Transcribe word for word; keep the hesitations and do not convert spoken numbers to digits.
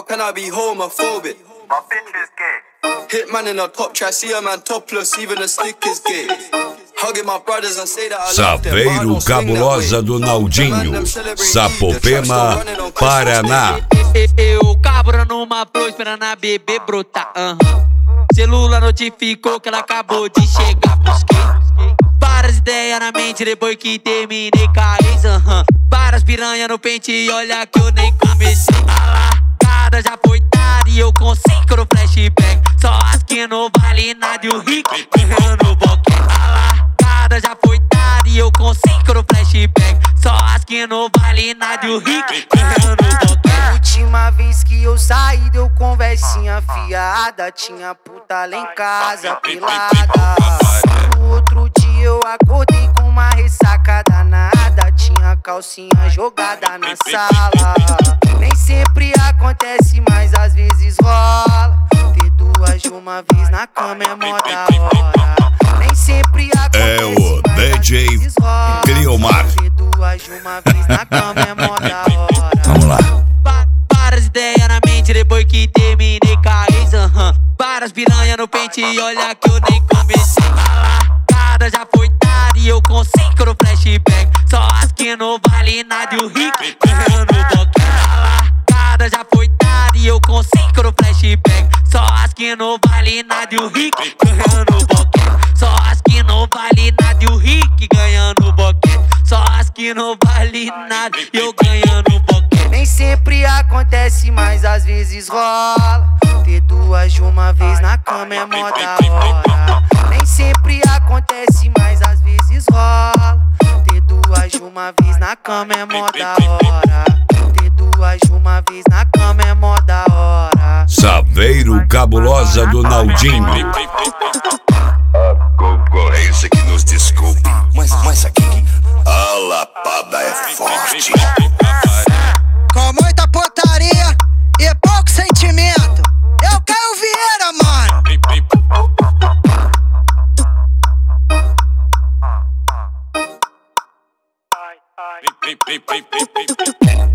how can I be homophobic? My bitch is gay. Hitman in a top try, see a man topless, even a stick is gay. Hugging my brothers and say that I love them, but I Saveiro don't swing that Cabulosa way. do Man, Naldinho, them celebrate Sapopema, Eid, the trap still running on Christmas Paraná. Day. Eu cabra numa flor esperando a bebê brotar. Uhum. Celular notificou que ela acabou de chegar. Busquei várias ideias na mente depois que terminei com a ex. Uhum. Várias piranha no pente e olha que eu nem comecei. A largada já foi dada e eu consigo no flashback. Só as que não vale nada e o rico ganhando o boquete. A largada já foi dada e eu consigo no flashback. Só as que não vale nada e o rico ganhando o boquete. Última vez que eu saí deu conversinha fiada. Tinha puta lá em casa pelada. No outro dia eu acordei com uma ressaca danada. Tinha calcinha jogada na sala. Nem sempre acontece, mas às vezes rola. Ter duas de uma vez na cama é mó da hora. Nem sempre acontece, É o mas D J às vezes rola. Cliomar. Ter duas de uma vez na cama é mó da hora. Vamos lá. Várias ideias na mente depois que terminei com a ex. Uhum. Várias piranha no pente e olha que eu nem comecei. A largada já foi dada e eu consigo no flashback. Só as que não vale nada e o rico ganhando o boquete. A largada já foi dada e eu consigo no flashback. Só as que não vale nada e o rico ganhando o boquete. Só as que não vale nada e o rico ganhando o boquete. Só as que não vale nada e eu ganhando o boquete. Nem sempre acontece, mas às vezes rola. Ter duas de uma vez na cama é mó da hora. Nem sempre acontece, mas às vezes rola. Ter duas de uma vez na cama é mó da hora. Ter duas de uma vez na cama é mó da hora. Saveiro Cabulosa do Naldinho. A concorrência que nos desculpe, mas, mas aqui a lapada é forte. Com muita putaria e pouco sentimento. Eu Caio Vieira, mano.